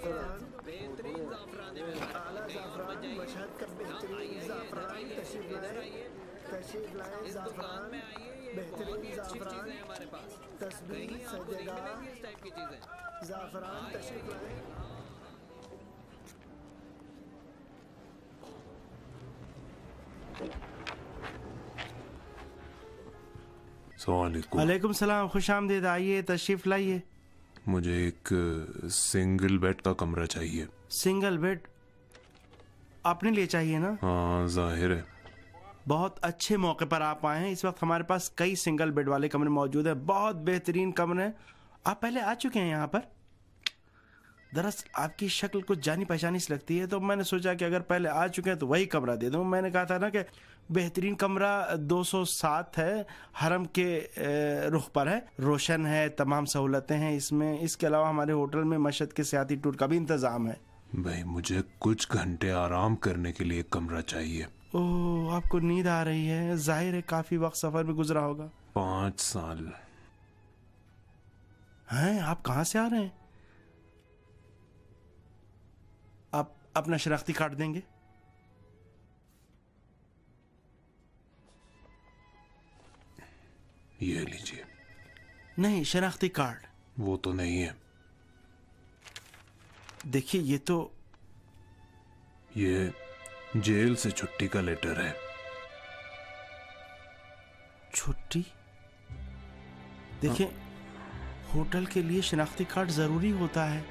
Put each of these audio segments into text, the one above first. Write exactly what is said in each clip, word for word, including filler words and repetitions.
ज़ाफ़रान, बेहतरीन ज़ाफ़रान है मेरे पास। आला ज़ाफ़रान, मशहद का बेहतरीन ज़ाफ़रान तशरीफ़ लाए, तशरीफ़ लाए इस दुकान ज़ाफ़रान, में आइए, ये बहुत बेहतरीन ही अच्छी ज़ाफ़रान, चीज़ें हैं हमारे पास। तस्बीह कहीं आपको नहीं सजेगा मिलेंगी इस टाइप की चीज़ें। ज़ाफ़रान तशरीफ़ लाए। वालेकुम सलाम, खुश आमदीद, आइए तशरीफ लाइए। मुझे एक सिंगल बेड का कमरा चाहिए। सिंगल बेड अपने लिए चाहिए ना? हाँ जाहिर है। बहुत अच्छे मौके पर आप आए हैं। इस वक्त हमारे पास कई सिंगल बेड वाले कमरे मौजूद हैं, बहुत बेहतरीन कमरे हैं। आप पहले आ चुके हैं यहाँ पर? दरअसल आपकी शक्ल कुछ जानी पहचानी सी लगती है, तो मैंने सोचा कि अगर पहले आ चुके हैं तो वही कमरा दे दूं। मैंने कहा था ना कि बेहतरीन कमरा दो सौ सात है, हरम के रुख पर है, रोशन है, तमाम सहूलतें हैं इसमें। इसके अलावा हमारे होटल में मशहद के सियाती टूर का भी इंतज़ाम है। भाई मुझे कुछ घंटे आराम करने के लिए कमरा चाहिए। ओह, आपको नींद आ रही है? जाहिर है काफ़ी वक्त सफ़र में गुजरा होगा। पाँच साल। हैं, आप कहाँ से आ रहे हैं? आप अपना शनाख्ती कार्ड देंगे? ये लीजिए। नहीं, शनाख्ती कार्ड। वो तो नहीं है। देखिए ये तो ये जेल से छुट्टी का लेटर है। छुट्टी? देखिए होटल के लिए शनाख्ती कार्ड जरूरी होता है।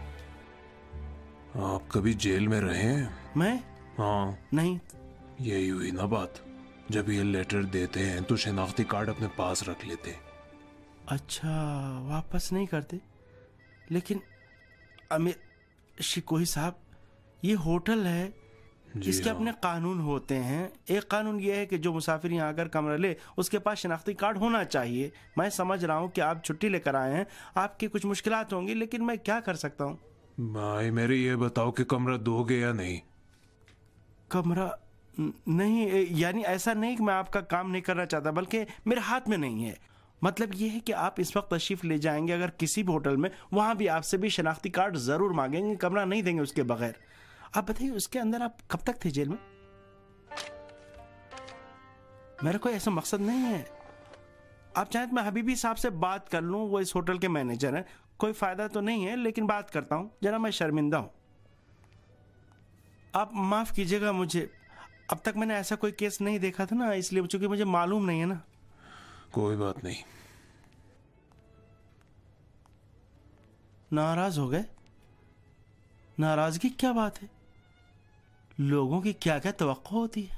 आप कभी जेल में रहे हैं? मैं? हाँ। नहीं। यही हुई ना बात। जब ये लेटर देते हैं तो शनाख्ती कार्ड अपने पास रख लेते। अच्छा, वापस नहीं करते? लेकिन अमीर शिकोही साहब, ये होटल है, इसके हाँ। अपने कानून होते हैं। एक कानून ये है कि जो मुसाफिर यहाँ आकर कमरा ले उसके पास शनाख्ती कार्ड होना चाहिए। मैं समझ रहा हूँ कि आप छुट्टी लेकर आए हैं, आपकी कुछ मुश्किलात होंगी, लेकिन मैं क्या कर सकता हूँ? भाई मेरे ये बताओ कि कमरा दोगे या नहीं? कमरा नहीं, यानी ऐसा नहीं कि मैं आपका काम नहीं करना चाहता, बल्कि मेरे हाथ में नहीं है। मतलब ये है कि आप इस वक्त तशरीफ ले जाएंगे अगर किसी भी होटल में, वहां भी आपसे भी शनाख्ती कार्ड जरूर मांगेंगे, कमरा नहीं देंगे उसके बगैर। आप बताइए उसके अंदर आप कब तक थे जेल में? मेरा कोई ऐसा मकसद नहीं है। आप चाहें तो मैं हबीबी साहब से बात कर लूं, वो इस होटल के मैनेजर हैं। कोई फायदा तो नहीं है, लेकिन बात करता हूं। जरा मैं शर्मिंदा हूं, आप माफ कीजिएगा मुझे। अब तक मैंने ऐसा कोई केस नहीं देखा था ना, इसलिए चूंकि मुझे मालूम नहीं है ना। कोई बात नहीं। नाराज हो गए? नाराजगी क्या बात है? लोगों की क्या क्या तवक्को होती है।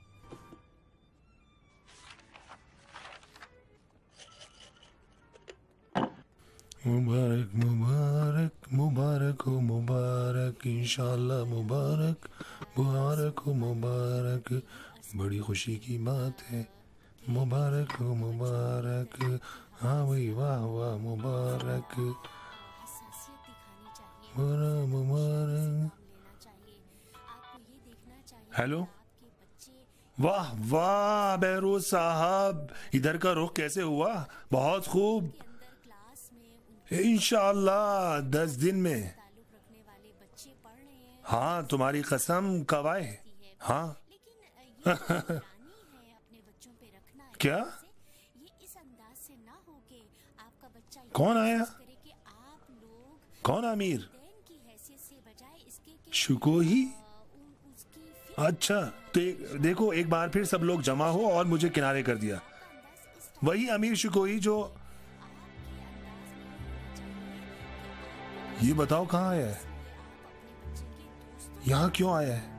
मुबारक मुबारक मुबारक हो मुबारक, इंशाल्लाह मुबारक मुबारक हो मुबारक, बड़ी खुशी की बात है। मुबारक हो मुबारक, हाँ भाई वाह वाह मुबारक मुबारक। हेलो, वाह वाह बहरोज साहब, इधर का रुख कैसे हुआ? बहुत खूब, इंशाअल्लाह दस दिन में। हाँ तुम्हारी कसम, कब आए? हाँ क्या? कौन आया? कौन अमीर? शुकोही? अच्छा तो एक, देखो एक बार फिर सब लोग जमा हो और मुझे किनारे कर दिया। वही अमीर शुकोही जो, ये बताओ कहाँ आया है? यहाँ क्यों आया है?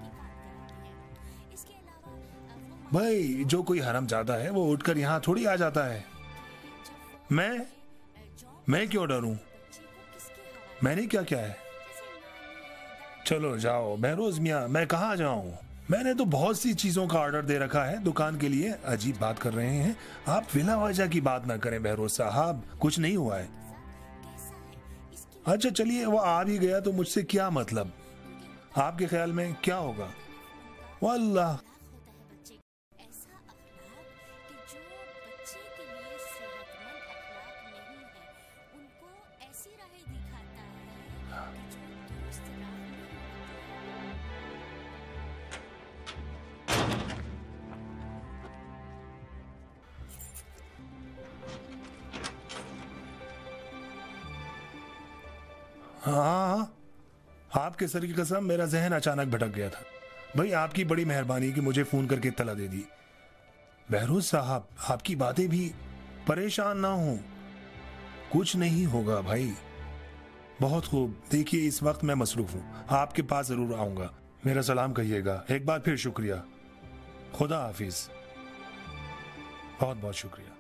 भाई जो कोई हरामजादा है वो उठकर यहाँ थोड़ी आ जाता है। मैं मैं क्यों डरूं? मैंने क्या क्या है? चलो जाओ बहरोज मियाँ, मैं कहाँ जाऊं? मैंने तो बहुत सी चीजों का ऑर्डर दे रखा है दुकान के लिए। अजीब बात कर रहे हैं आप, बिना वजह की बात ना करें बहरोज साहब, कुछ नहीं हुआ है। अच्छा चलिए, वो आ भी गया तो मुझसे क्या मतलब? आपके ख्याल में क्या होगा? वल्लाह हाँ हाँ, आपके सर की कसम मेरा जहन अचानक भटक गया था। भाई आपकी बड़ी मेहरबानी कि मुझे फोन करके इत्तला दे दी। बहरोज साहब, आपकी बातें भी, परेशान ना हो, कुछ नहीं होगा भाई। बहुत खूब, देखिए इस वक्त मैं मसरूफ हूँ, आपके पास जरूर आऊंगा। मेरा सलाम कहिएगा। एक बार फिर शुक्रिया। खुदा हाफिज। बहुत बहुत शुक्रिया।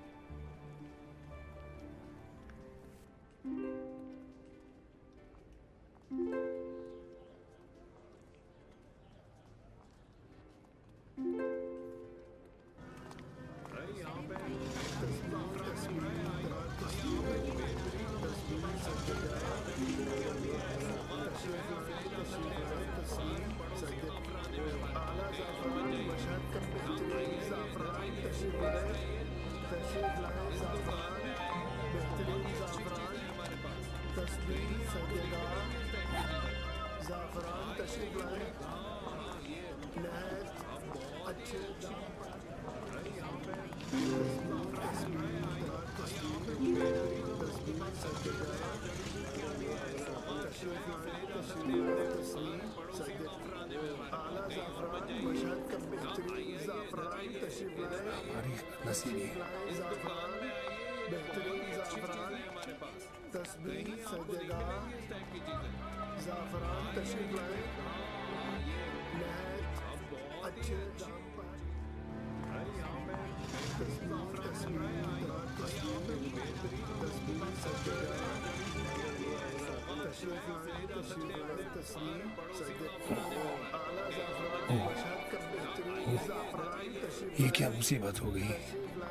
ये क्या मुसीबत हो गई?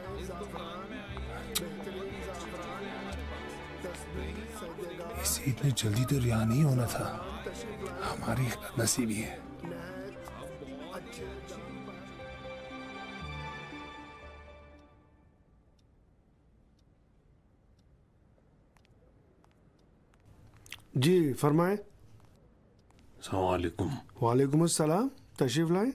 इसे इतनी जल्दी तो रिहा नहीं होना था। हमारी नसीबी है। जी फरमाएं। अस्सलाम वालेकुम। वालेकुम अस्सलाम, तशरीफ लाएं।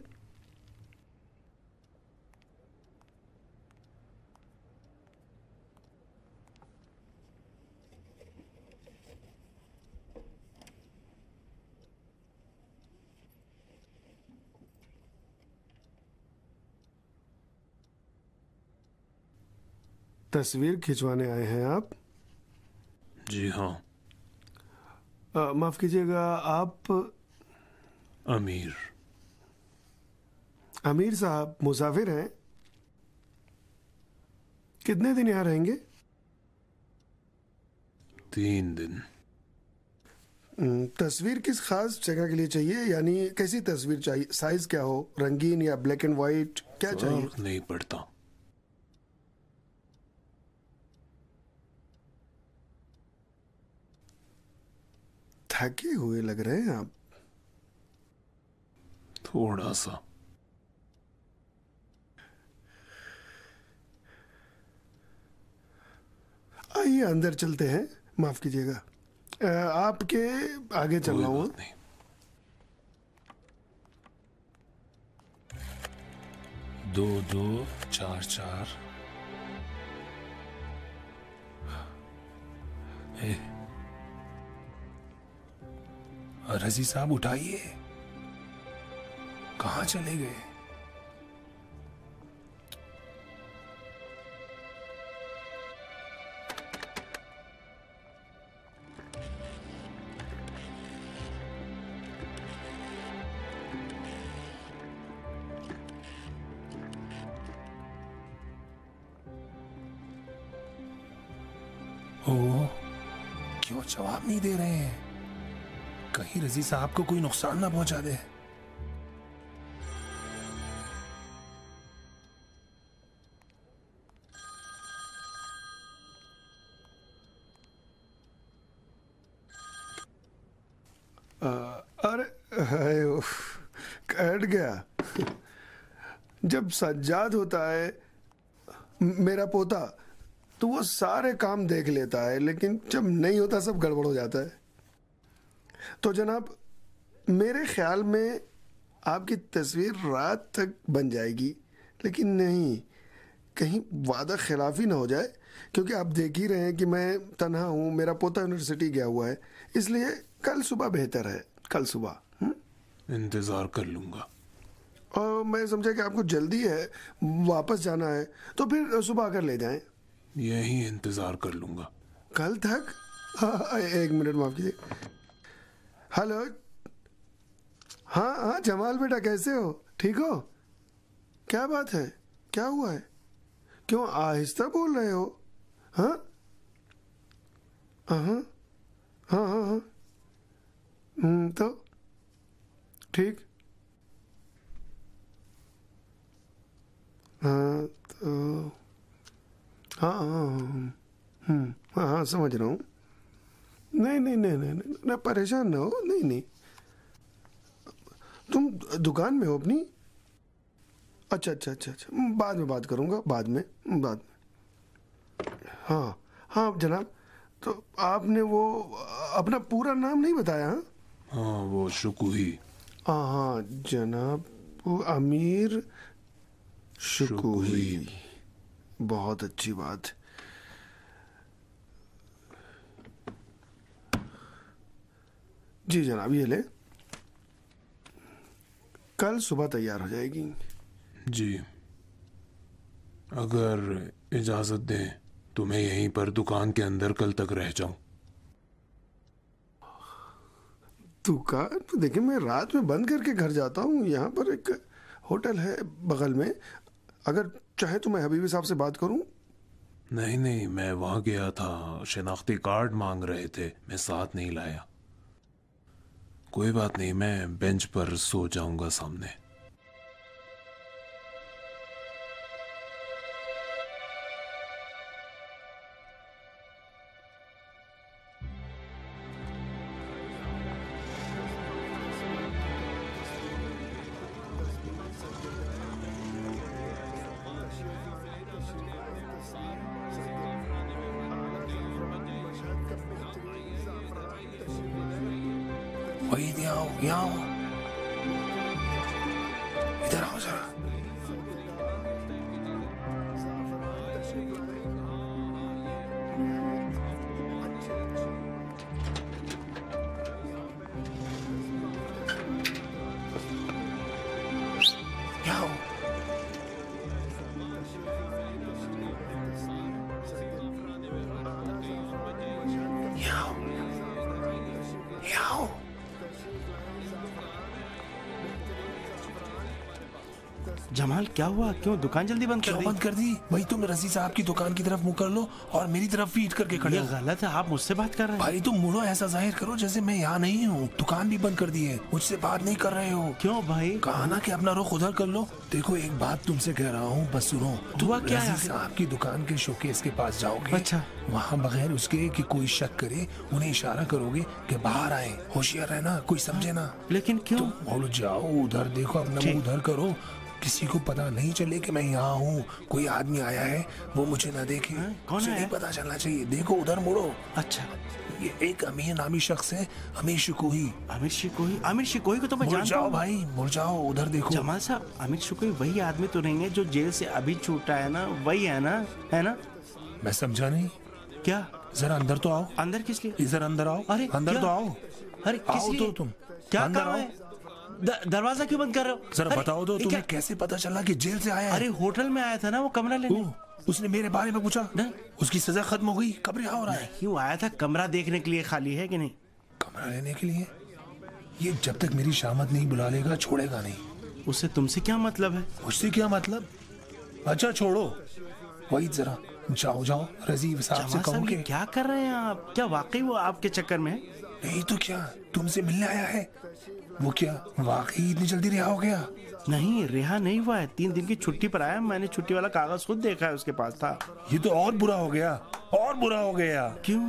तस्वीर खिंचवाने आए हैं आप? जी हाँ। माफ कीजिएगा, आप? अमीर। अमीर साहब मुसाफिर हैं? कितने दिन यहाँ रहेंगे? तीन दिन। तस्वीर किस खास जगह के लिए चाहिए? यानी कैसी तस्वीर चाहिए? साइज क्या हो, रंगीन या ब्लैक एंड व्हाइट, क्या चाहिए? नहीं पड़ता। थके हुए लग रहे हैं आप। थोड़ा सा। आइए अंदर चलते हैं। माफ कीजिएगा, आपके आगे चल रहा हूँ। दो दो चार चार। ए, रजी साहब उठाइए, कहाँ चले गए? ओ, क्यों जवाब नहीं दे रहे हैं? कहीं रजी साहब को कोई नुकसान ना पहुंचा दे। अरे कट गया। जब सज्जाद होता है मेरा पोता तो वो सारे काम देख लेता है, लेकिन जब नहीं होता सब गड़बड़ हो जाता है। तो जनाब, मेरे ख्याल में आपकी तस्वीर रात तक बन जाएगी, लेकिन नहीं, कहीं वादा खिलाफी ना हो जाए क्योंकि आप देख ही रहे हैं कि मैं तन्हा हूँ, मेरा पोता यूनिवर्सिटी गया हुआ है, इसलिए कल सुबह बेहतर है। कल सुबह हुँ? इंतजार कर लूंगा। और मैं समझा कि आपको जल्दी है, वापस जाना है, तो फिर सुबह आकर ले जाएं। यही इंतजार कर लूंगा। कल तक? हाँ, एक मिनट माफ कीजिए। हेलो, हाँ हाँ जमाल बेटा, कैसे हो? ठीक हो? क्या बात है, क्या हुआ है? क्यों आहिस्ता बोल रहे हो? हाँ हाँ हाँ हाँ हाँ हम्म, तो ठीक। हाँ तो हाँ हाँ हम्म हाँ हाँ समझ रहा हूँ। नहीं नहीं नहीं नहीं नहीं ना, परेशान ना हो। नहीं नहीं, तुम दुकान में हो अपनी? अच्छा अच्छा अच्छा अच्छा, बाद में बात करूँगा, बाद में बाद में हाँ हाँ जनाब। तो आपने वो अपना पूरा नाम नहीं बताया? हाँ हाँ, वो शुकुही। हाँ हाँ जनाब, वो अमीर शुकुही। बहुत अच्छी बात। जी जनाब, ये ले, कल सुबह तैयार हो जाएगी। जी, अगर इजाजत दें तो मैं यहीं पर दुकान के अंदर कल तक रह जाऊं। दुकान तो देखिए, मैं रात में बंद करके घर जाता हूँ। यहाँ पर एक होटल है बगल में, अगर चाहे तो मैं हबीबी साहब से बात करूँ। नहीं नहीं, मैं वहां गया था, शनाख्ती कार्ड मांग रहे थे, मैं साथ नहीं लाया। कोई बात नहीं, मैं बेंच पर सो जाऊंगा सामने। वही यहाँ आओ, यहाँ आओ, इधर आओ जरा। यहाँ आओ। यहाँ आओ, यहाँ आओ। जमाल क्या हुआ? क्यों दुकान जल्दी बंद कर क्यों दी? बंद कर दी? वही तुम रजी साहब की दुकान की तरफ मुंह कर लो और मेरी तरफ फीट करके खड़े ये हो। गलत है, आप मुझसे बात कर रहे हैं। भाई तुम मुड़ो, ऐसा जाहिर करो जैसे मैं यहाँ नहीं हूँ। दुकान भी बंद कर दी है, मुझसे बात नहीं कर रहे हो। क्यों भाई? कहा ना कि अपना रुख उधर कर लो। देखो एक बात तुमसे कह रहा हूँ, बस सुनो। हुआ तुम क्या है? रजी साहब की दुकान के शोकेस के पास जाओगे। अच्छा। वहाँ बगैर उसके कि कोई शक करे उन्हें इशारा करोगे कि बाहर आए। होशियार रहना, कोई समझे ना। लेकिन क्यों? तुम बोलो जाओ उधर, देखो अपना मुंह उधर करो, किसी को पता नहीं चले कि मैं यहाँ हूँ। कोई आदमी आया है, वो मुझे ना देखे। कौन उसे है? नहीं पता चलना चाहिए। देखो उधर मुड़ो। अच्छा, ये एक अमीर नामी शख्स है, अमीर शुकुही। आमिर शिकोही? आमिर शिकोही को तो मैं मुड़ जानता जाओ हूँ। भाई, मुड़ जाओ, उधर देखो। जमाल साहब, आमिर शिकोही वही आदमी तो नहीं है जो जेल से अभी छूटा है ना? वही है ना? है ना? मैं समझा नहीं। क्या? जरा अंदर तो आओ। अंदर किस लिए? इधर अंदर आओ। अरे अंदर क्या? तो आओ। अरे किस आओ लिए? तो तुम क्या अंदर काम आओ। है? द- दरवाजा क्यों बंद कर रहे हो? जरा अरे, बताओ तो ये तुम्हें क्या? कैसे पता चला कि जेल से आया है? अरे होटल में आया था ना वो कमरा लेने। ओ, उसने मेरे बारे में पूछा? नहीं। उसकी सजा खत्म हो गई, कब रिहा हो रहा है? क्यों आया था? कमरा देखने के लिए, खाली है कि नहीं? कमरा लेने के लिए? ये जब तक मेरी शामत नहीं बुला लेगा छोड़ेगा नहीं। उससे तुमसे क्या मतलब है? मुझसे क्या मतलब? अच्छा छोड़ो, वही जरा जाओ जाओ रजीव साहब से जमाल कहो साहब, कि ये क्या कर रहे हैं आप? क्या वाकई वो आपके चक्कर में है? नहीं तो क्या, तुमसे मिलने आया है। वो क्या वाकई इतनी जल्दी रिहा हो गया? नहीं, रिहा नहीं हुआ है, तीन दिन की छुट्टी पर आया। मैंने छुट्टी वाला कागज खुद देखा है, उसके पास था। ये तो और बुरा हो गया, और बुरा हो गया। क्यों?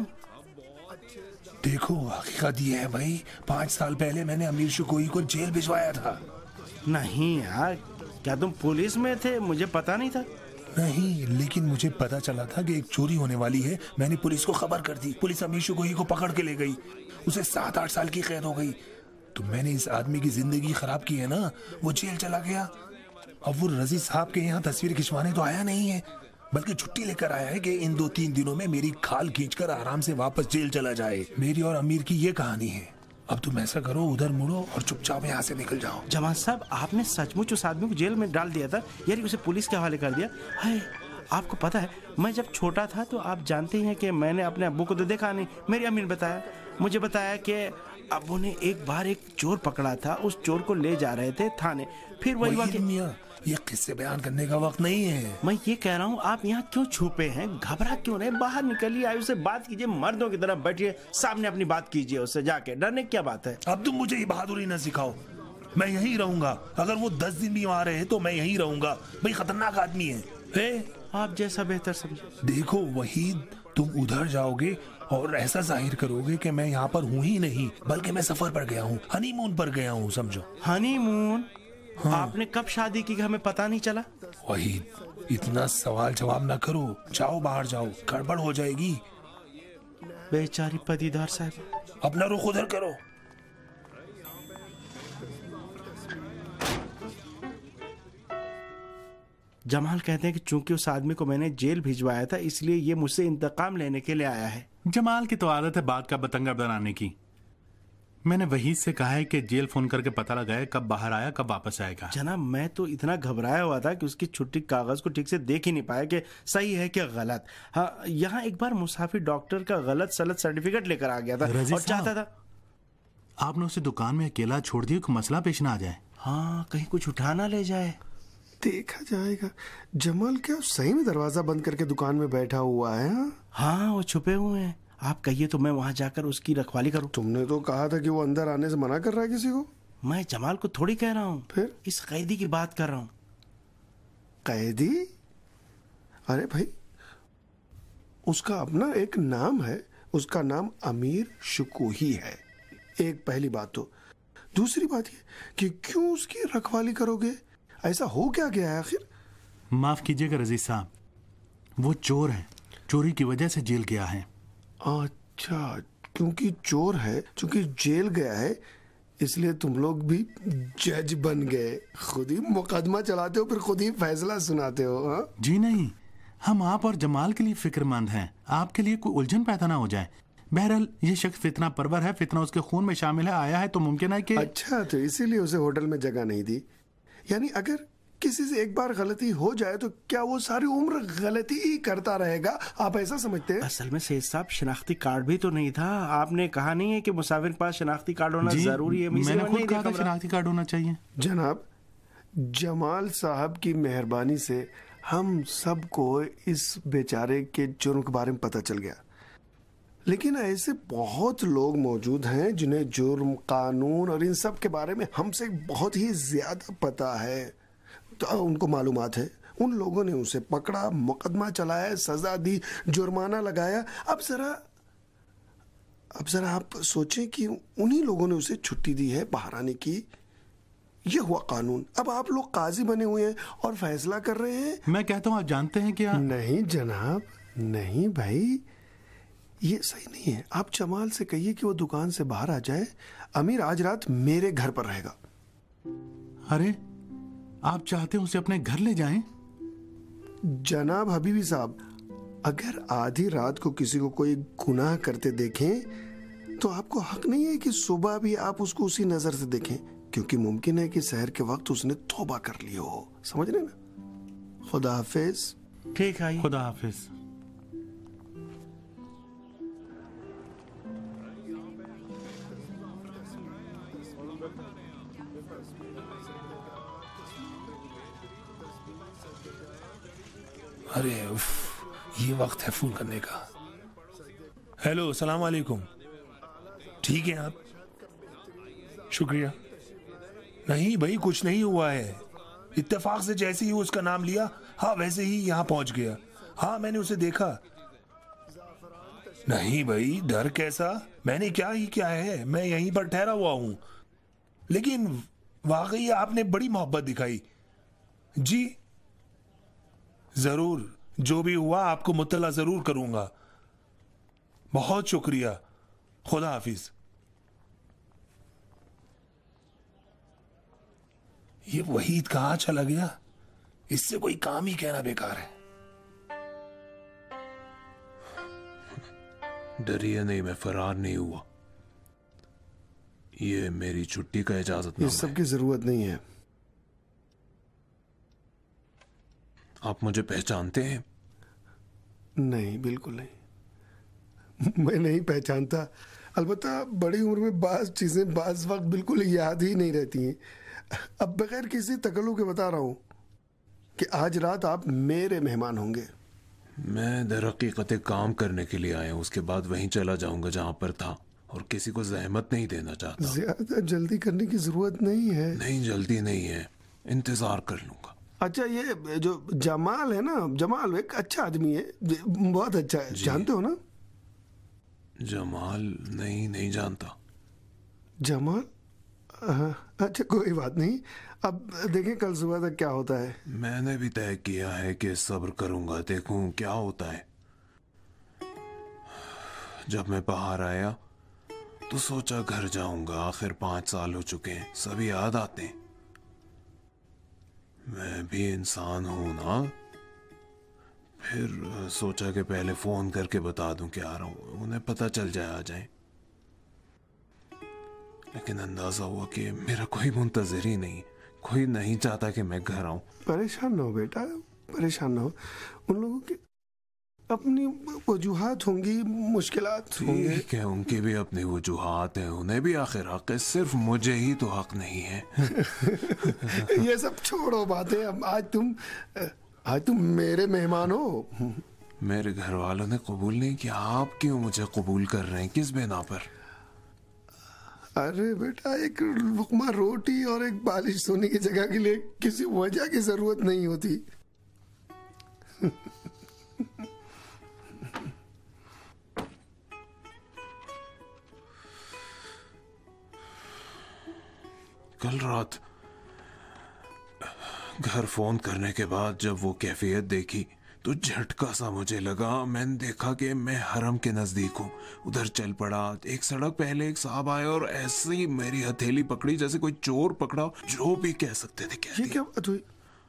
देखो हकीकत ये है भाई, पाँच साल पहले मैंने अमीर शुकोई को जेल भिजवाया था। नहीं यार, क्या तुम पुलिस में थे? मुझे पता नहीं था। नहीं, लेकिन मुझे पता चला था कि एक चोरी होने वाली है। मैंने पुलिस को खबर कर दी। पुलिस अमीर शुकोई को पकड़ के ले गई। उसे सात आठ साल की कैद हो गई। तो मैंने इस आदमी की जिंदगी खराब की है ना, वो जेल चला गया। अब वो रजी साहब के यहाँ तस्वीर खिंचवाने तो आया नहीं है, बल्कि छुट्टी लेकर आया है कि इन दो तीन दिनों में मेरी खाल खींचकर आराम से वापस जेल चला जाए। मेरी और अमीर की ये कहानी है। अब तुम ऐसा करो, उधर मुड़ो और चुपचाप यहाँ से निकल जाओ। जमाल साहब, आपने सचमुच उस आदमी को जेल में डाल दिया था, यानी उसे पुलिस के हवाले कर दिया? हाय, आपको पता है मैं जब छोटा था तो आप जानते हैं कि मैंने अपने अब्बू को तो देखा नहीं। मेरी अम्मी ने बताया, मुझे बताया कि अब्बू ने एक बार एक चोर पकड़ा था, उस चोर को ले जा रहे थे थाने। फिर वही वही मियां, ये किस्से बयान करने का वक्त नहीं है। मैं ये कह रहा हूँ, आप यहाँ क्यों छुपे हैं? घबरा क्यों रहे? बाहर निकलिए, आइए उससे बात कीजिए, मर्दों की तरफ बैठिए, सामने अपनी बात कीजिए उससे जाके। डरने की क्या बात है? अब तुम मुझे ये बहादुरी न सिखाओ। मैं यहीं रहूंगा। अगर वो दस दिन भी वहां रहे तो मैं यहीं रहूंगा। भाई खतरनाक आदमी है। ए? आप जैसा बेहतर समझे। देखो वहीद, तुम उधर जाओगे और ऐसा जाहिर करोगे कि मैं यहाँ पर हूँ ही नहीं, बल्कि मैं सफर पर गया हूँ, हनीमून पर गया हूँ, समझो। हनीमून? हाँ। आपने कब शादी की, हमें पता नहीं चला? वहीद, इतना सवाल जवाब ना करो। जाओ, बाहर जाओ, गड़बड़ हो जाएगी। बेचारी पदीदार साहब। अपना रुख उधर करो। जमाल कहते हैं कि चूंकि उस आदमी को मैंने जेल भिजवाया था, इसलिए ये मुझसे इंतकाम लेने के लिए आया है। जमाल की तो आदत है बात का बतंगा बनाने की। मैंने वही से कहा है कि जेल फोन करके पता लगाए कब बाहर आया, कब वापस आएगा। जनाब, मैं तो इतना घबराया हुआ था कि उसकी छुट्टी कागज को ठीक से देख ही नहीं पाया कि सही है कि गलत। हाँ, यहाँ एक बार मुसाफिर डॉक्टर का गलत सलत सर्टिफिकेट लेकर आ गया था और चाहता था आपने उसे दुकान में अकेला छोड़ दिया, कोई मसला पेश ना आ जाए। हाँ, कहीं कुछ उठाना ले जाए। देखा जाएगा। जमाल क्या सही में दरवाजा बंद करके दुकान में बैठा हुआ है? हाँ, हाँ, वो छुपे हुए हैं। आप कहिए तो मैं वहां जाकर उसकी रखवाली करूं। तुमने तो कहा था कि वो अंदर आने से मना कर रहा है किसी को। मैं जमाल को थोड़ी कह रहा हूँ, फिर इस कैदी की बात कर रहा हूँ। कैदी? अरे भाई, उसका अपना एक नाम है, उसका नाम अमीर शुकूही है। एक पहली बात तो। दूसरी बात ये कि क्यों उसकी रखवाली करोगे? ऐसा हो क्या गया है आखिर? माफ कीजिएगा रजीज साहब, वो चोर है, चोरी की वजह से जेल गया है। अच्छा, क्योंकि चोर है, क्योंकि जेल गया है, इसलिए तुम लोग भी जज बन गए। खुद ही मुकदमा चलाते हो, फिर खुद ही फैसला सुनाते हो। हाँ जी नहीं, हम आप और जमाल के लिए फिक्रमंद हैं, आपके लिए कोई उलझन पैदा ना हो जाए। बहरहाल ये शख्स फितना परवर है, फितना उसके खून में शामिल है, आया है तो मुमकिन है कि। अच्छा, तो इसीलिए उसे होटल में जगह नहीं दी। यानी अगर किसी से एक बार गलती हो जाए तो क्या वो सारी उम्र गलती ही करता रहेगा? आप ऐसा समझते हैं? असल में सेठ साहब, शनाख्ती कार्ड भी तो नहीं था। आपने कहा नहीं है कि मुसाफिर के पास शनाख्ती कार्ड होना जरूरी है? मैंने खुद कहा था शनाख्ती कार्ड होना चाहिए। जनाब, जमाल साहब की मेहरबानी से हम सबको इस बेचारे के जुर्म के बारे में पता चल गया, लेकिन ऐसे बहुत लोग मौजूद हैं जिन्हें जुर्म, कानून और इन सब के बारे में हमसे बहुत ही ज्यादा पता है। तो उनको मालूमात है। उन लोगों ने उसे पकड़ा, मुकदमा चलाया, सजा दी, जुर्माना लगाया। अब जरा अब जरा आप सोचें कि उन्हीं लोगों ने उसे छुट्टी दी है बाहर आने की। ये हुआ कानून। अब आप लोग काजी बने हुए हैं और फैसला कर रहे हैं। मैं कहता हूँ आप जानते हैं क्या? नहीं जनाब, नहीं भाई, ये सही नहीं है। आप जमाल से कहिए कि वो दुकान से बाहर आ जाए। अमीर आज रात मेरे घर पर रहेगा। अरे, आप चाहते हैं उसे अपने घर ले जाएं? जनाब हबीबी साहब, अगर आधी रात को किसी को कोई गुनाह करते देखें तो आपको हक नहीं है कि सुबह भी आप उसको उसी नजर से देखें, क्योंकि मुमकिन है कि सहर के वक्त उसने तौबा कर ली हो। समझ रहे ना? खुदा हाफिज। ठीक है, खुदा हाफिज। अरे उफ, ये वक्त है फोन करने का। हेलो, सलाम वालेकुम। ठीक है आप? शुक्रिया। नहीं भाई, कुछ नहीं हुआ है। इत्तेफाक से जैसे ही उसका नाम लिया, हाँ वैसे ही यहाँ पहुंच गया। हाँ, मैंने उसे देखा। नहीं भाई, डर कैसा? मैंने क्या ही क्या है, मैं यहीं पर ठहरा हुआ हूं। लेकिन वाकई आपने बड़ी मोहब्बत दिखाई। जी जरूर, जो भी हुआ आपको मुत्तला जरूर करूंगा। बहुत शुक्रिया। खुदा हाफिज। ये वहीद कहाँ चला गया? इससे कोई काम ही कहना बेकार है। डरिए नहीं, मैं फरार नहीं हुआ। ये मेरी छुट्टी का इजाजतनामा इस सब की जरूरत नहीं है। आप मुझे पहचानते हैं? नहीं, बिल्कुल नहीं। मैं नहीं पहचानता। अलबत्ता बड़ी उम्र में बाज चीजें बाज वक्त बिल्कुल याद ही नहीं रहती हैं। अब बगैर किसी तकल्लुफ़ के बता रहा हूं कि आज रात आप मेरे मेहमान होंगे। मैं दरहकीकत काम करने के लिए आया हूँ, उसके बाद वहीं चला जाऊंगा जहां पर था, और किसी को जहमत नहीं देना चाहता। ज्यादा जल्दी करने की जरूरत नहीं है। नहीं, जल्दी नहीं है, इंतजार कर लूंगा। अच्छा, ये जो जमाल है ना, जमाल एक अच्छा आदमी है, बहुत अच्छा है, जानते हो ना? जमाल? नहीं, नहीं जानता। जमाल? अच्छा, कोई बात नहीं। अब देखें कल सुबह तक क्या होता है। मैंने भी तय किया है कि सब्र करूंगा, देखूं क्या होता है। जब मैं बाहर आया तो सोचा घर जाऊंगा, आखिर पांच साल हो चुके हैं, सभी याद आते हैं। मैं भी इंसान हूं ना। फिर सोचा कि पहले फोन करके बता दूं कि आ रहा हूं, उन्हें पता चल जाए आ जाए। लेकिन अंदाजा हुआ कि मेरा कोई मुंतजर ही नहीं, कोई नहीं चाहता कि मैं घर आऊं। परेशान ना हो बेटा, परेशान ना हो। उन लोगों की अपनी वजूहात होंगी, मुश्किलात होंगे। ठीक है, उनकी भी अपनी वजूहात हैं, उन्हें भी आखिर हक है, सिर्फ मुझे ही तो हक नहीं है। ये सब छोड़ो बातें। अब आज तुम आज तुम मेरे मेहमान हो। मेरे घर वालों ने कबूल नहीं किया, आप क्यों मुझे कबूल कर रहे हैं, किस बिना पर? अरे बेटा, एक लुकमा रोटी और एक बालिश सोने की जगह के लिए किसी वजह की जरूरत नहीं होती। कल रात घर फोन करने के बाद जब वो कैफियत देखी तो झटका सा मुझे लगा। मैंने देखा कि मैं हरम के नजदीक हूँ, उधर चल पड़ा। एक सड़क पहले एक साहब आए और ऐसे ही मेरी हथेली पकड़ी जैसे कोई चोर पकड़ा, जो भी कह सकते थे कह ये क्या बात हुई?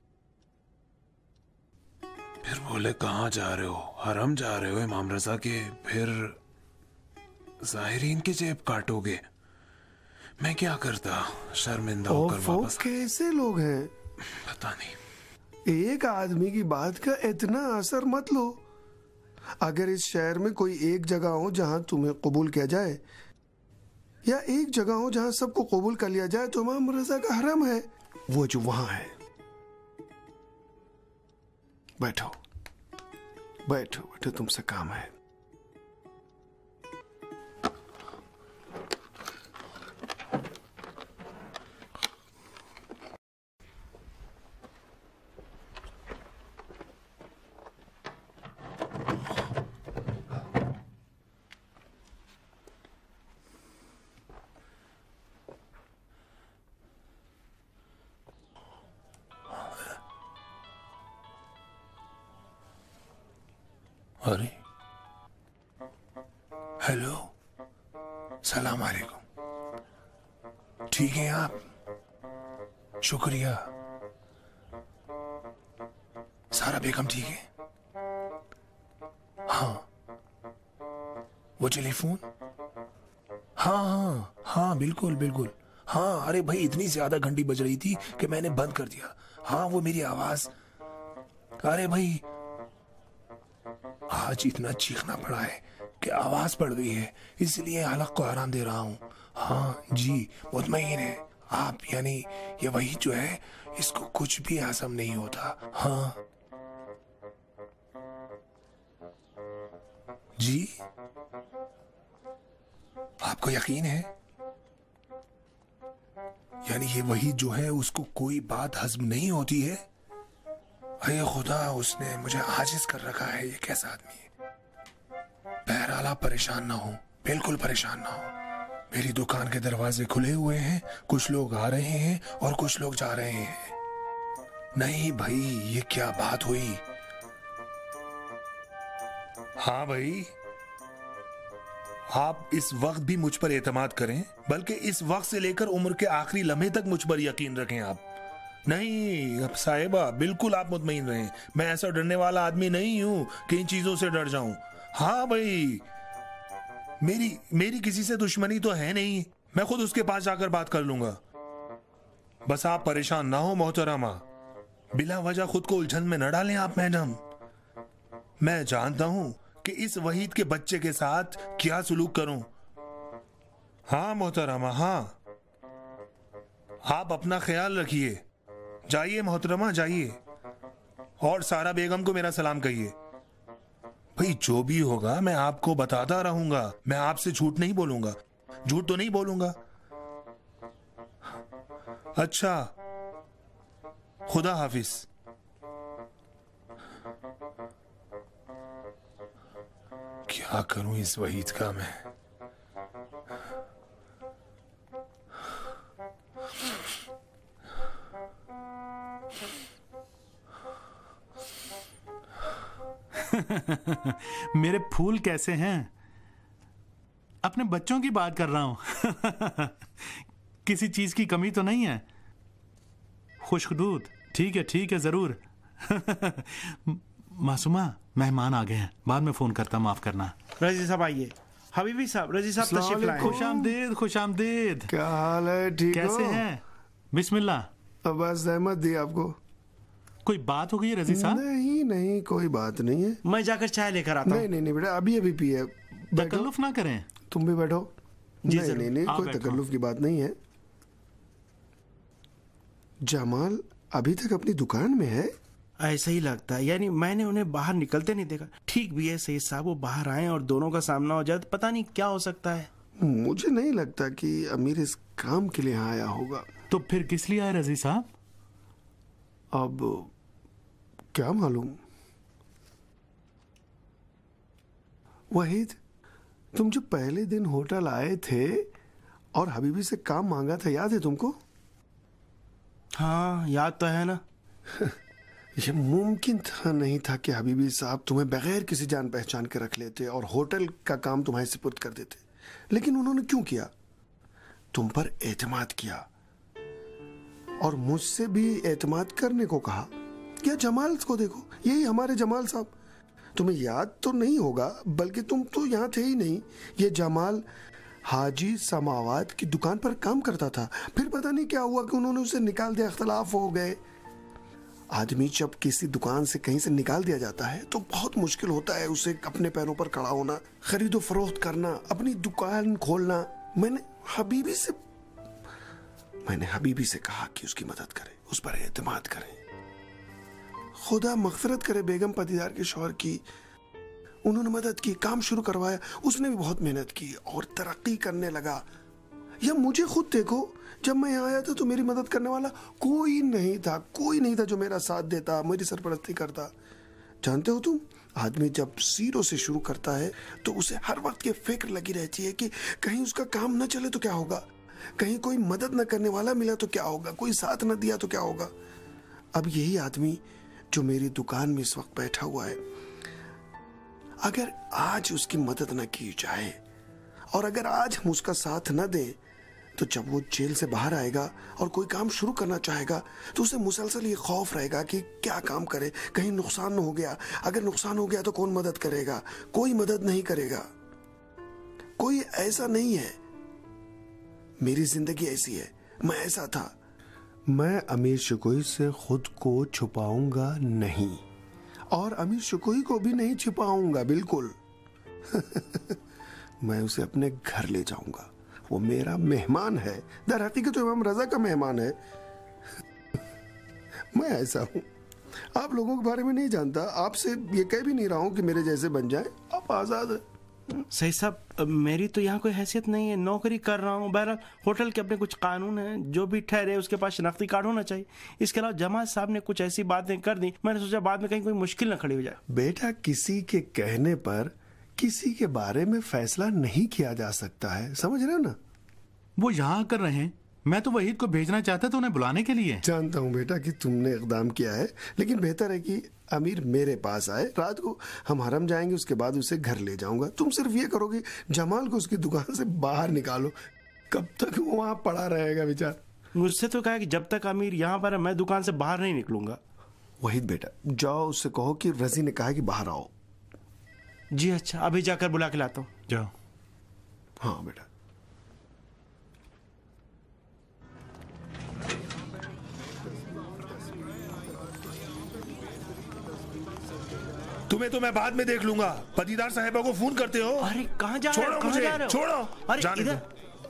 फिर बोले कहाँ जा रहे हो? हरम जा रहे हो इमाम रजा के? फिर जाहिरीन की जेब काटोगे? मैं क्या करता, शर्मिंदा होकर वापस। कैसे लोग हैं? पता नहीं। एक आदमी की बात का इतना असर मत लो। अगर इस शहर में कोई एक जगह हो जहां तुम्हें कबूल किया जाए, या एक जगह हो जहां सबको कबूल कर लिया जाए, तो इमाम रजा का हरम है, वो जो वहां है। बैठो बैठो बैठो, तुमसे काम है। अरे हेलो, सलाम अलैकुम। ठीक हैं आप? शुक्रिया। सारा बेगम ठीक है? हाँ। वो टेलीफोन? हाँ हाँ हाँ, बिल्कुल बिल्कुल। हाँ, अरे भाई इतनी ज्यादा घंटी बज रही थी कि मैंने बंद कर दिया। हाँ, वो मेरी आवाज। अरे भाई आज इतना चीखना पड़ा है कि आवाज पड़ गई है, इसलिए हलक को आराम दे रहा हूँ। हाँ जी, मुतमईन है आप, यानी ये वही जो है, इसको कुछ भी आसम नहीं होता। हाँ जी, आपको यकीन है? यानी ये वही जो है, उसको कोई बात हजम नहीं होती है? अरे खुदा, उसने मुझे आजिज कर रखा है। ये कैसा आदमी है? बहरहाल आप परेशान ना हो, बिल्कुल परेशान ना हो। मेरी दुकान के दरवाजे खुले हुए हैं, कुछ लोग आ रहे हैं और कुछ लोग जा रहे हैं। नहीं भाई, ये क्या बात हुई? हाँ भाई, आप इस वक्त भी मुझ पर एतमाद करें, बल्कि इस वक्त से लेकर उम्र के आखिरी लम्हे तक मुझ पर यकीन रखें आप। नहीं अब साहिबा, बिल्कुल आप मुतमईन रहें, मैं ऐसा डरने वाला आदमी नहीं हूं कि इन चीजों से डर जाऊं। हाँ भाई, मेरी मेरी किसी से दुश्मनी तो है नहीं, मैं खुद उसके पास जाकर बात कर लूंगा। बस आप परेशान ना हो मोहतरमा, बिला वजह खुद को उलझन में न डालें आप मैडम। मैं जानता हूं कि इस वहीद के बच्चे के साथ क्या सुलूक करूं। हाँ मोहतरमा, हाँ, आप अपना ख्याल रखिए। जाइए मोहतरमा, जाइए, और सारा बेगम को मेरा सलाम कहिए। भाई जो भी होगा मैं आपको बताता रहूंगा, मैं आपसे झूठ नहीं बोलूंगा, झूठ तो नहीं बोलूंगा। अच्छा, खुदा हाफिज। क्या करूं इस वहीद का मैं। मेरे फूल कैसे हैं? अपने बच्चों की बात कर रहा हूं। किसी चीज की कमी तो नहीं है? खुशखदूत, ठीक है ठीक है, जरूर। मासूमा, मेहमान आ गए हैं, बाद में फोन करता, माफ करना। रजी साहब आइए। हबीबी साहब, रजी साहब तशरीफ लाए। खुश आमदीद, खुश आमदीद। क्या हाल है? ठीक हो? कैसे हैं? बिस्मिल्लाह। बस रहमत दी आपको। कोई बात हो गई है रजी साहब? नहीं नहीं, कोई बात नहीं है। मैं जाकर चाय लेकर आता हूँ। नहीं नहीं नहीं बेटा, अभी अभी पिए। तकल्लुफ ना करें। तुम भी बैठो। जी नहीं जरूर। नहीं नहीं, आप कोई बैठो। तकल्लुफ की बात नहीं है। जमाल अभी तक अपनी दुकान में है? ऐसा ही लगता है, यानी मैंने उन्हें बाहर निकलते नहीं देखा। ठीक भी है सही साहब, वो बाहर आए और दोनों का सामना हो जाए तो पता नहीं क्या हो सकता है। मुझे नहीं लगता कि अमीर इस काम के लिए यहाँ आया होगा। तो फिर किस लिए आए रजी साहब? अब क्या मालूम। वहीद, तुम जो पहले दिन होटल आए थे और हबीबी से काम मांगा था, याद है तुमको? हाँ याद तो है ना। यह मुमकिन था नहीं था कि हबीबी साहब तुम्हें बगैर किसी जान पहचान के रख लेते और होटल का काम तुम्हारे सुपुर्द कर देते। लेकिन उन्होंने क्यों किया? तुम पर एतमाद किया और मुझसे भी एतमाद करने को कहा। या जमाल को देखो, यही हमारे जमाल साहब। तुम्हें याद तो नहीं होगा, बल्कि तुम तो यहाँ थे ही नहीं। ये जमाल हाजी समावात की दुकान पर काम करता था, फिर पता नहीं क्या हुआ कि उन्होंने उसे निकाल दिया, इख्तलाफ हो गए। आदमी जब किसी दुकान से कहीं से निकाल दिया जाता है तो बहुत मुश्किल होता है उसे अपने पैरों पर खड़ा होना, खरीदो फरोख्त करना, अपनी दुकान खोलना। मैंने हबीबी से मैंने हबीबी से कहा कि उसकी मदद करे, उस पर एतमाद करें। खुदा मगफिरत करे बेगम पतिदार के शौहर की। उन्होंने मदद की, काम शुरू करवाया, उसने भी बहुत मेहनत की और तरक्की करने लगा। या मुझे खुद देखो, जब मैं यहाँ आया था तो मेरी मदद करने वाला कोई नहीं था, कोई नहीं था जो मेरा साथ देता, मेरी सरपरस्ती करता। जानते हो तुम, आदमी जब जीरो से शुरू करता है तो उसे हर वक्त ये फिक्र लगी रहती है कि कहीं उसका काम न चले तो क्या होगा, कहीं कोई मदद न करने वाला मिला तो क्या होगा, कोई साथ न दिया तो क्या होगा। अब यही आदमी जो मेरी दुकान में इस वक्त बैठा हुआ है, अगर आज उसकी मदद न की जाए और अगर आज हम उसका साथ न दें तो जब वो जेल से बाहर आएगा और कोई काम शुरू करना चाहेगा तो उसे मुसलसल ये खौफ रहेगा कि क्या काम करे, कहीं नुकसान न हो गया। अगर नुकसान हो गया तो कौन मदद करेगा? कोई मदद नहीं करेगा। कोई ऐसा नहीं है। मेरी जिंदगी ऐसी है, मैं ऐसा था। मैं अमीर शुकोई से खुद को छुपाऊंगा नहीं और अमीर शुकोई को भी नहीं छुपाऊंगा, बिल्कुल। मैं उसे अपने घर ले जाऊंगा। वो मेरा मेहमान है, दर हकीकत तो इमाम रजा का मेहमान है। मैं ऐसा हूं, आप लोगों के बारे में नहीं जानता, आपसे ये कह भी नहीं रहा हूं कि मेरे जैसे बन जाए। आप आजाद है। सही साहब, मेरी तो यहाँ कोई हैसियत नहीं है, नौकरी कर रहा हूँ। बहरहाल होटल के अपने कुछ कानून हैं, जो भी ठहरे उसके पास शनाख्ती कार्ड होना चाहिए। इसके अलावा जमाल साहब ने कुछ ऐसी बातें कर दी, मैंने सोचा बाद में कहीं कोई मुश्किल न खड़ी हो जाए। बेटा, किसी के कहने पर किसी के बारे में फैसला नहीं किया जा सकता है, समझ रहे हो ना? वो यहाँ कर रहे हैं, मैं तो वहीद को भेजना चाहता था उन्हें बुलाने के लिए। जानता हूँ बेटा कि तुमने इकदाम किया है, लेकिन बेहतर है कि अमीर मेरे पास आए। रात को हम हरम जाएंगे, उसके बाद उसे घर ले जाऊंगा। तुम सिर्फ ये करोगे, जमाल को उसकी दुकान से बाहर निकालो। कब तक वो वहां पड़ा रहेगा बेचार? मुझसे तो कहा कि जब तक अमीर यहाँ पर है मैं दुकान से बाहर नहीं निकलूंगा। वहीद बेटा, जाओ उससे कहो कि रजी ने कहा कि बाहर आओ। जी अच्छा, अभी जाकर बुला के लाता हूँ। जाओ। हाँ बेटा। तुम्हें तो मैं बाद में देख लूंगा। पतिदार साहिबा को फोन करते हो? अरे कहाँ जा रहे हो? छोड़ो कहाँ मुझे, जा रहे हो? छोड़ो। अरे जाने इधर। दो।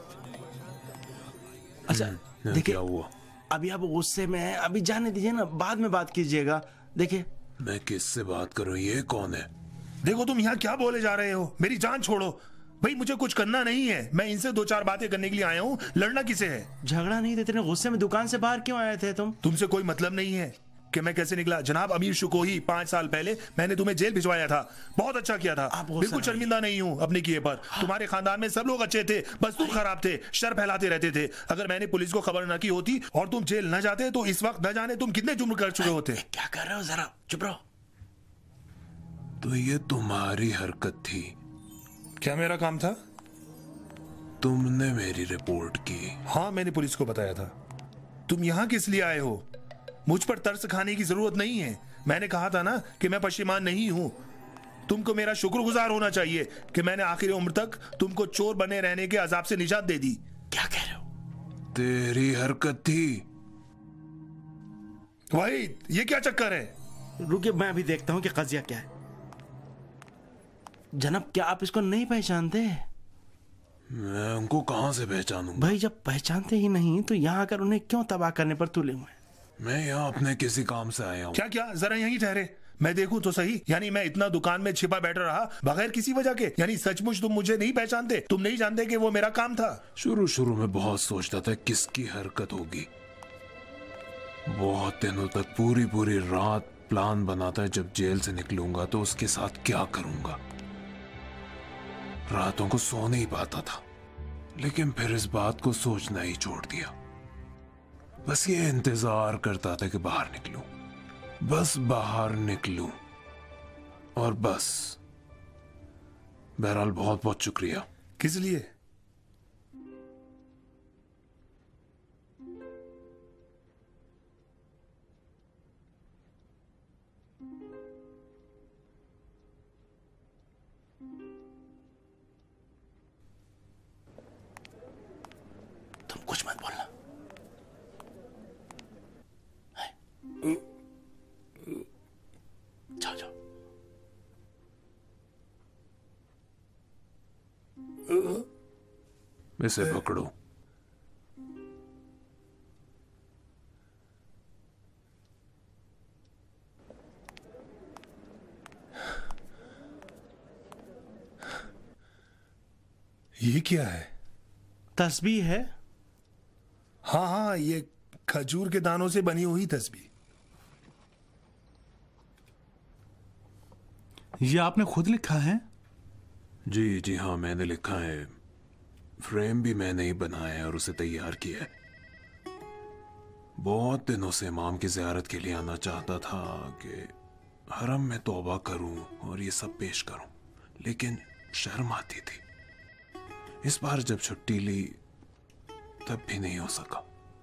अच्छा देखिए, क्या हुआ? अभी आप गुस्से में हैं, अभी जाने दीजिए ना, बाद में बात कीजिएगा। देखिए मैं किससे बात करूं? ये कौन है? देखो तुम यहाँ क्या बोले जा रहे हो? मेरी जान छोड़ो भाई, मुझे कुछ करना नहीं है। मैं इनसे दो चार बातें करने के लिए आया हूँ। लड़ना किसे है? झगड़ा नहीं देते, गुस्से में दुकान से बाहर क्यों आए थे तुम? तुमसे कोई मतलब नहीं है कि मैं कैसे निकला। जनाब अमीर शुकोही, पांच साल पहले मैंने तुम्हें जेल भिजवाया था। बहुत अच्छा किया था। आप बहुत बिल्कुल सराहनीय। शर्मिंदा नहीं हूँ अपने किए पर। तुम्हारे खानदान में सब लोग अच्छे थे, बस तुम खराब थे, शर फैलाते रहते थे। अगर मैंने पुलिस को खबर न की होती और तुम जेल न जाते तो इस वक्त न जाने तुम कितने जुर्म कर चुके होते। क्या कर रहे हो? जरा चुप रहो। तो ये तुम्हारी हरकत थी? क्या मेरा काम था? तुमने मेरी रिपोर्ट की? हाँ मैंने पुलिस को बताया था। तुम यहाँ किस लिए आए हो? मुझ पर तरस खाने की जरूरत नहीं है। मैंने कहा था ना कि मैं पश्चिमान नहीं हूं। तुमको मेरा शुक्रगुजार होना चाहिए कि मैंने आखिरी उम्र तक तुमको चोर बने रहने के अजाब से निजात दे दी। क्या कह रहे हो? तेरी हरकत थी? भाई ये क्या चक्कर है? रुकिए, मैं अभी देखता हूँ कि कजिया क्या है। जनाब क्या आप इसको नहीं पहचानते? मैं उनको कहां से पहचानूंगा? भाई जब पहचानते ही नहीं तो यहाँ आकर उन्हें क्यों तबाह करने पर तुले हुए हैं? मैं यहाँ अपने किसी काम से आया हूँ। क्या क्या जरा यहीं ठहरे, मैं देखूं तो सही। यानी मैं इतना दुकान में छिपा बैठा रहा बगैर किसी वजह के? यानी सचमुच तुम मुझे नहीं पहचानते? तुम नहीं जानते कि वो मेरा काम था? शुरू शुरू में बहुत सोचता था किसकी हरकत होगी। बहुत दिनों तक पूरी पूरी रात प्लान बनाता, जब जेल से निकलूंगा तो उसके साथ क्या करूंगा। रातों को सो नहीं पाता था, लेकिन फिर इस बात को सोचना ही छोड़ दिया। बस ये इंतजार करता था कि बाहर निकलूं, बस बाहर निकलूं और बस। बहरहाल बहुत बहुत शुक्रिया। किस लिए? तुम कुछ मत बोलना। जाओ जाओ। इसे पकड़ो। ये क्या है? तस्बीह है। हाँ हाँ, ये खजूर के दानों से बनी हुई तस्बीह। ये आपने खुद लिखा है? जी जी हाँ, मैंने लिखा है। फ्रेम भी मैंने ही बनाया है और उसे तैयार किया है। बहुत दिनों से इमाम की ज़ियारत के लिए आना चाहता था कि हरम में तौबा करूं और ये सब पेश करूं, लेकिन शर्म आती थी। इस बार जब छुट्टी ली तब भी नहीं हो सका।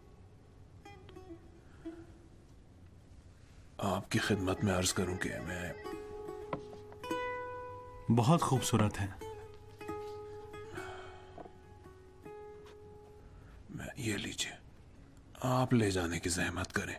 आपकी खिदमत में अर्ज करूं कि मैं बहुत खूबसूरत है। मैं ये लीजिए, आप ले जाने की जहमत करें।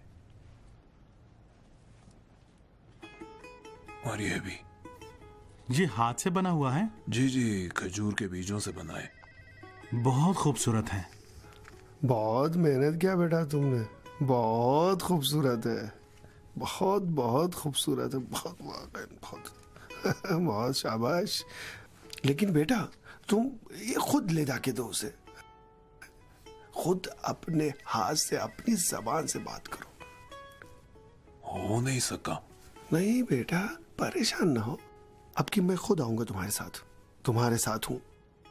और ये भी। ये हाथ से बना हुआ है? जी जी, खजूर के बीजों से बनाए। बहुत खूबसूरत है। बहुत मेहनत किया बेटा तुमने। बहुत खूबसूरत है, बहुत बहुत खूबसूरत है, बहुत वाकई बहुत बहुत शाबाश। लेकिन बेटा तुम ये खुद ले जाके दो उसे, खुद अपने हाथ से अपनी जबान से बात करो। हो नहीं सका। नहीं बेटा परेशान ना हो, अब कि मैं खुद आऊंगा तुम्हारे साथ, तुम्हारे साथ हूं।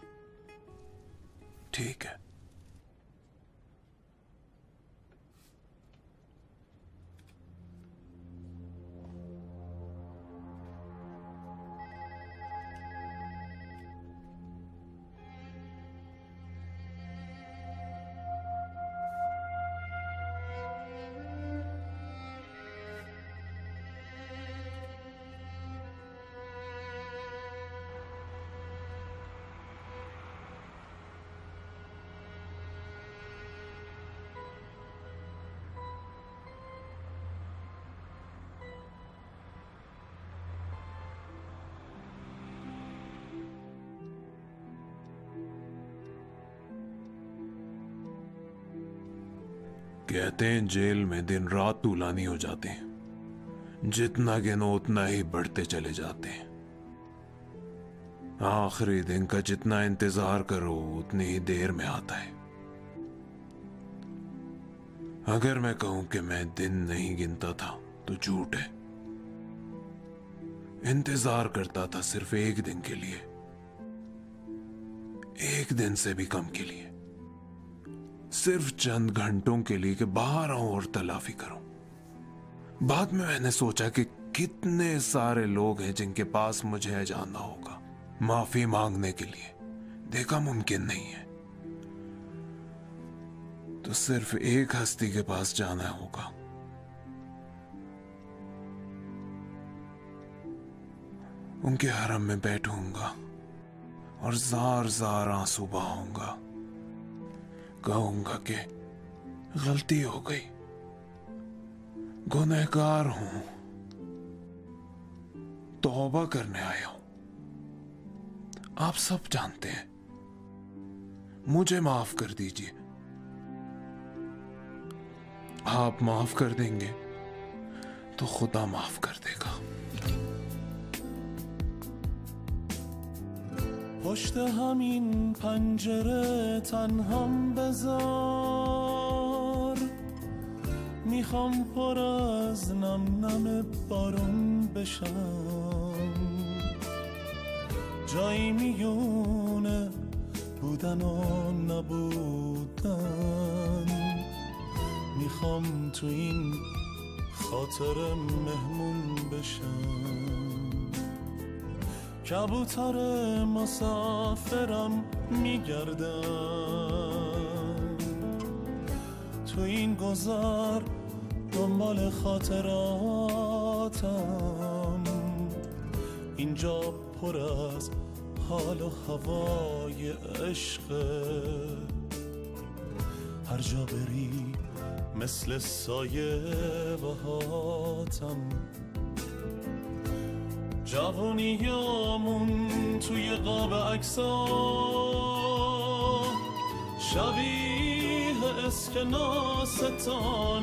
ठीक है। कहते हैं जेल में दिन रात तूलानी हो जाते हैं, जितना गिनो उतना ही बढ़ते चले जाते हैं। आखिरी दिन का जितना इंतजार करो उतनी ही देर में आता है। अगर मैं कहूं कि मैं दिन नहीं गिनता था तो झूठ है। इंतजार करता था सिर्फ एक दिन के लिए, एक दिन से भी कम के लिए, सिर्फ चंद घंटों के लिए कि बाहर आऊं और तलाफी करूं। बाद में मैंने सोचा कि कितने सारे लोग हैं जिनके पास मुझे जाना होगा माफी मांगने के लिए। देखा मुमकिन नहीं है तो सिर्फ एक हस्ती के पास जाना होगा। उनके हरम में बैठूंगा और जार जार आंसू बहाऊंगा, कहूंगा कि गलती हो गई, गुनहगार हूं, तौबा करने आया हूं। आप सब जानते हैं, मुझे माफ कर दीजिए। आप माफ कर देंगे तो खुदा माफ कर देगा। پشت همین پنجره تنهام بذار، میخوام پر از نم نم بارون بشم، جایی میونه بودن و نبودن، میخوام تو این خاطر مهمون بشم. کبوتر مسافرم میگردم تو این گذر دنبال خاطراتم، اینجا پر از حال و هوای عشقه، هر جا بری مثل سایه بهاتم. جوونیامون توی قاب عکسا شبیه اسکناس تا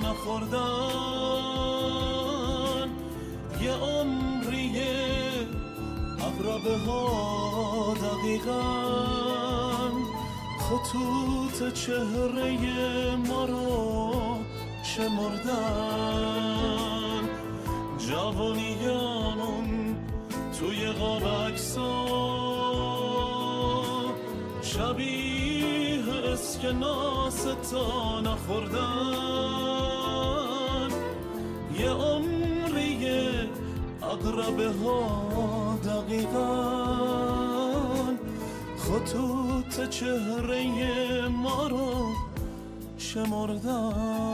نخوردن، یه عمریه اقربه ها دقیقاً خطوط چهره ما رو شمردن. جوونیامون توی قاب عکسا شبیه اسکناس تا نخوردن، یه عمریه اقربه ها دقیقاً خطوط چهره ما رو شمردن.